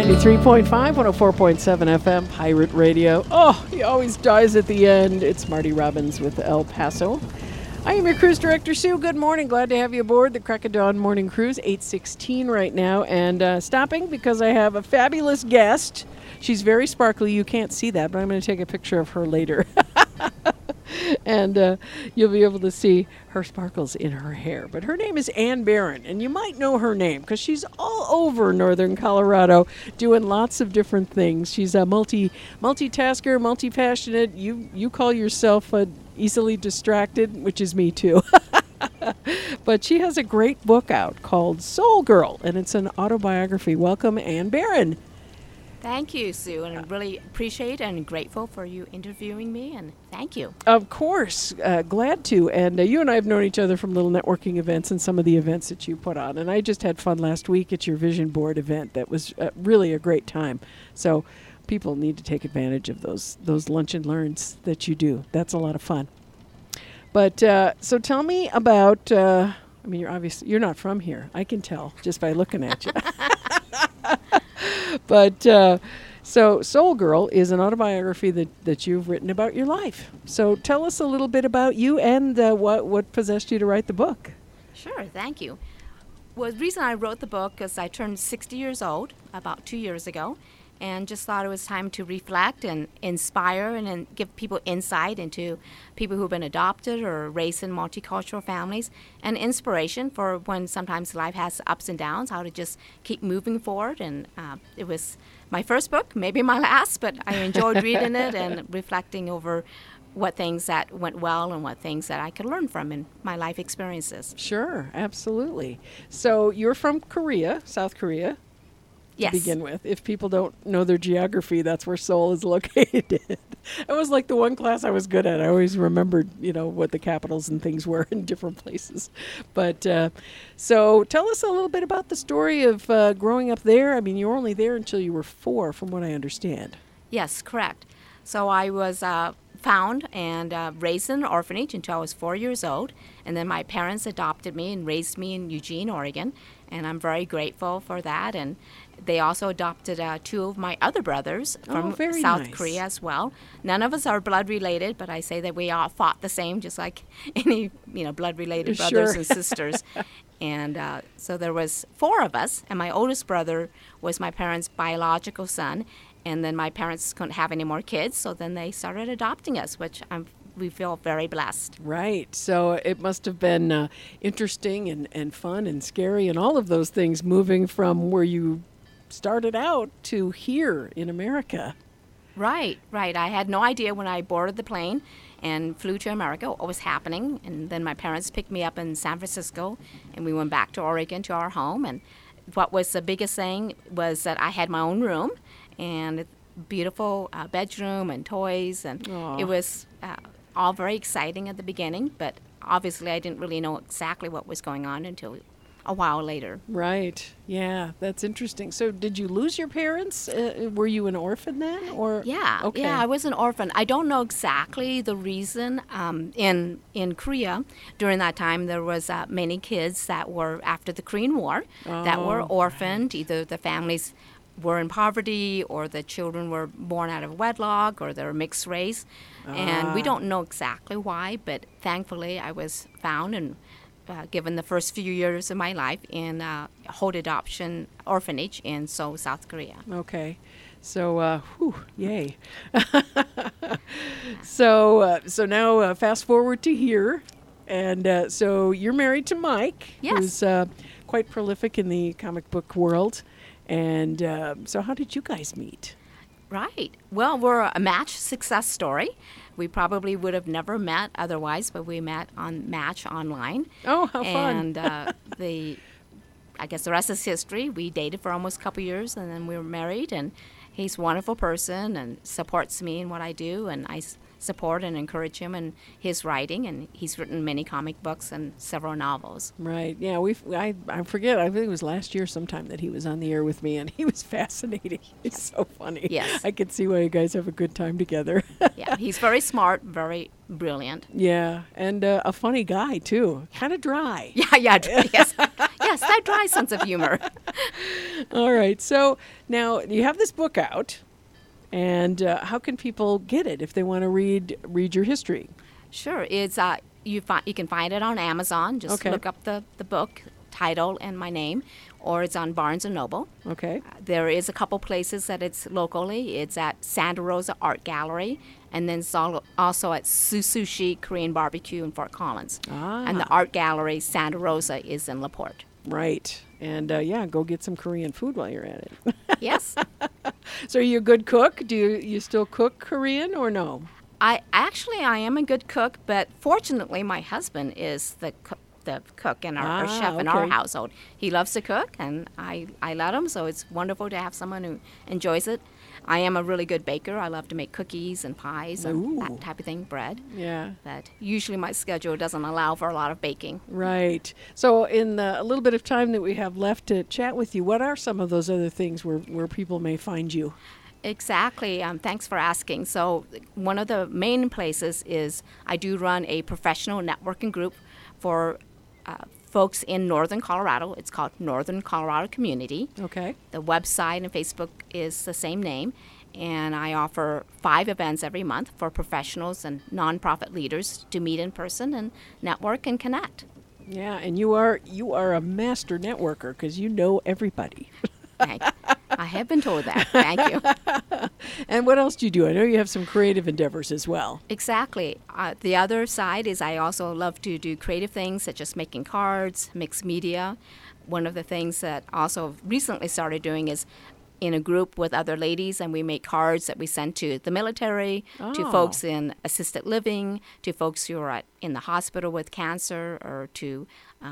93.5, 104.7 FM, Pirate Radio. Oh, he always dies at the end. It's Marty Robbins with El Paso. I am your cruise director, Sue. Good morning. Glad to have you aboard the Crack of Dawn Morning Cruise, 8:16 right now. And stopping because I have a fabulous guest. She's very sparkly. You can't see that, but I'm going to take a picture of her later. And you'll be able to see her sparkles in her hair. But her name is Ann Barron, and you might know her name because she's all over northern Colorado doing lots of different things. She's a multitasker, multi-passionate. You call yourself easily distracted, which is me too. But she has a great book out called Soul Girl, and it's an autobiography. Welcome, Ann Barron. Thank you, Sue, and I really appreciate and grateful for you interviewing me, and thank you. Of course, glad to. And you and I have known each other from little networking events and some of the events that you put on. And I just had fun last week at your vision board event. That was really a great time. So people need to take advantage of those lunch and learns that you do. That's a lot of fun. But so tell me about. You're not from here. I can tell just by looking at you. But so Soul Girl is an autobiography that you've written about your life. So tell us a little bit about you and what possessed you to write the book. Sure, thank you. Well, the reason I wrote the book is I turned 60 years old about 2 years ago, and just thought it was time to reflect and inspire and give people insight into people who've been adopted or raised in multicultural families, and inspiration for when sometimes life has ups and downs, how to just keep moving forward. And it was my first book, maybe my last, but I enjoyed reading it and reflecting over what things that went well and what things that I could learn from in my life experiences. Sure, absolutely. So you're from Korea, South Korea. Yes. To begin with. If people don't know their geography, that's where Seoul is located. It was like the one class I was good at. I always remembered, what the capitals and things were in different places. But so tell us a little bit about the story of growing up there. I mean, you were only there until you were 4, from what I understand. Yes, correct. So I was found and raised in an orphanage until I was 4 years old. And then my parents adopted me and raised me in Eugene, Oregon. And I'm very grateful for that. And they also adopted 2 of my other brothers from South Korea as well. None of us are blood related, but I say that we all fought the same, just like any blood related brothers and sisters. And so there was 4 of us, and my oldest brother was my parents' biological son. And then my parents couldn't have any more kids, so then they started adopting us, which we feel very blessed. Right. So it must have been interesting and fun and scary and all of those things, moving from where you started out to here in America. Right. I had no idea when I boarded the plane and flew to America what was happening. And then my parents picked me up in San Francisco, and we went back to Oregon to our home. And what was the biggest thing was that I had my own room and a beautiful bedroom and toys. And It was all very exciting at the beginning, but obviously I didn't really know exactly what was going on until a while later. Right. Yeah, that's interesting. So did you lose your parents? Were you an orphan then? Or Yeah. Okay. Yeah, I was an orphan. I don't know exactly the reason. In Korea, during that time, there was many kids that were, after the Korean War, that were orphaned. Either the families were in poverty, or the children were born out of wedlock, or they're mixed race. And we don't know exactly why, but thankfully I was found and given the first few years of my life in Holt Adoption Orphanage in Seoul, South Korea. Okay. So, yay. So now fast forward to here. And so you're married to Mike, Yes. who's quite prolific in the comic book world. And so how did you guys meet? Right. Well, we're a Match success story. We probably would have never met otherwise, but we met on Match online. Oh, how fun. And I guess the rest is history. We dated for almost a couple years, and then we were married, and he's a wonderful person and supports me in what I do, and I support and encourage him in his writing. And he's written many comic books and several novels. Right. Yeah. I forget. I think it was last year sometime that he was on the air with me, and he was fascinating. He's so funny. Yes. I could see why you guys have a good time together. Yeah, he's very smart, very brilliant. Yeah, and a funny guy too. Kind of dry. Yeah, yes, yes, that dry sense of humor. All right. So now you have this book out, and how can people get it if they want to read your history? Sure, it's you can find it on Amazon. Just Okay. look up the book title and my name, or it's on Barnes and Noble. Okay. There is a couple places that it's locally. It's at Santa Rosa Art Gallery, and then it's also at Sushi Korean Barbecue in Fort Collins. And the Art Gallery, Santa Rosa, is in LaPorte. Right. And yeah, go get some Korean food while you're at it. Yes. So are you a good cook? Do you still cook Korean or no? I am a good cook, but fortunately my husband is the cook and our chef in our okay. household. He loves to cook, and I let him, so it's wonderful to have someone who enjoys it. I am a really good baker. I love to make cookies and pies and Ooh. that type of thing, bread. Yeah. But usually my schedule doesn't allow for a lot of baking. Right. So in the a little bit of time that we have left to chat with you, what are some of those other things where people may find you? Exactly. Thanks for asking. So one of the main places is I do run a professional networking group for folks in Northern Colorado. It's called Northern Colorado Community. Okay. The website and Facebook is the same name. And I offer 5 events every month for professionals and nonprofit leaders to meet in person and network and connect. Yeah, and you are a master networker because you know everybody. I have been told that. Thank you. And what else do you do? I know you have some creative endeavors as well. Exactly. The other side is I also love to do creative things such as making cards, mixed media. One of the things that also recently started doing is in a group with other ladies, and we make cards that we send to the military, to folks in assisted living, to folks who are in the hospital with cancer, or to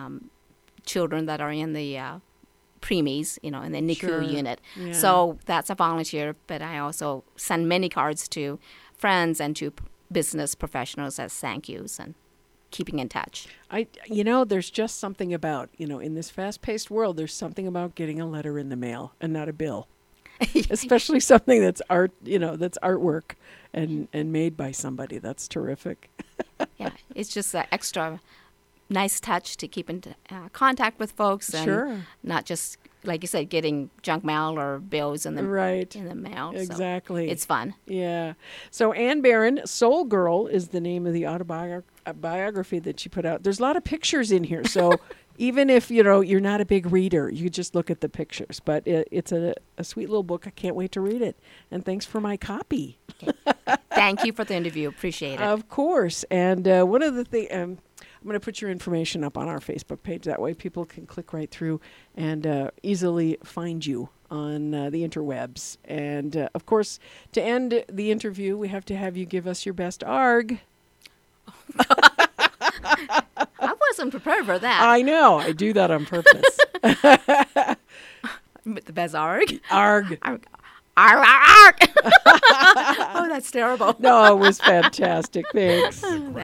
children that are in the preemies, in the NICU Sure. unit. Yeah. So that's a volunteer, but I also send many cards to friends and to business professionals as thank yous and keeping in touch. There's just something about, in this fast-paced world, there's something about getting a letter in the mail and not a bill. Especially something that's art, that's artwork and made by somebody. That's terrific. Yeah, it's just an extra nice touch to keep in contact with folks, and Sure. not just, like you said, getting junk mail or bills in the Right. in the mail. So Exactly. it's fun. Yeah. So Ann Barron, Soul Girl is the name of the autobiography that she put out. There's a lot of pictures in here. So even if, you're not a big reader, you just look at the pictures. But it's a sweet little book. I can't wait to read it. And thanks for my copy. Thank you for the interview. Appreciate it. Of course. And one of the things, I'm going to put your information up on our Facebook page. That way people can click right through and easily find you on the interwebs. And, of course, to end the interview, we have to have you give us your best ARG. I wasn't prepared for that. I know. I do that on purpose. The best ARG. ARG. ARG. ARG. Oh, that's terrible. No, it was fantastic. Thanks.